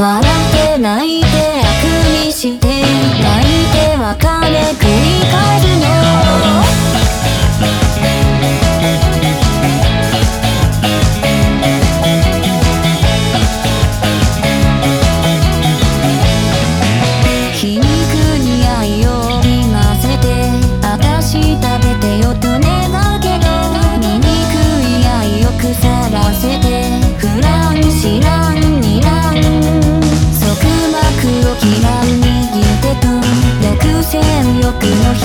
笑って泣いてあくびして泣いて別れ繰り返すの。皮肉に愛を言わせてあたし食べてよと願うけど醜い愛を腐らせてフラン知らんにらん束縛を嫌う右手と独占欲の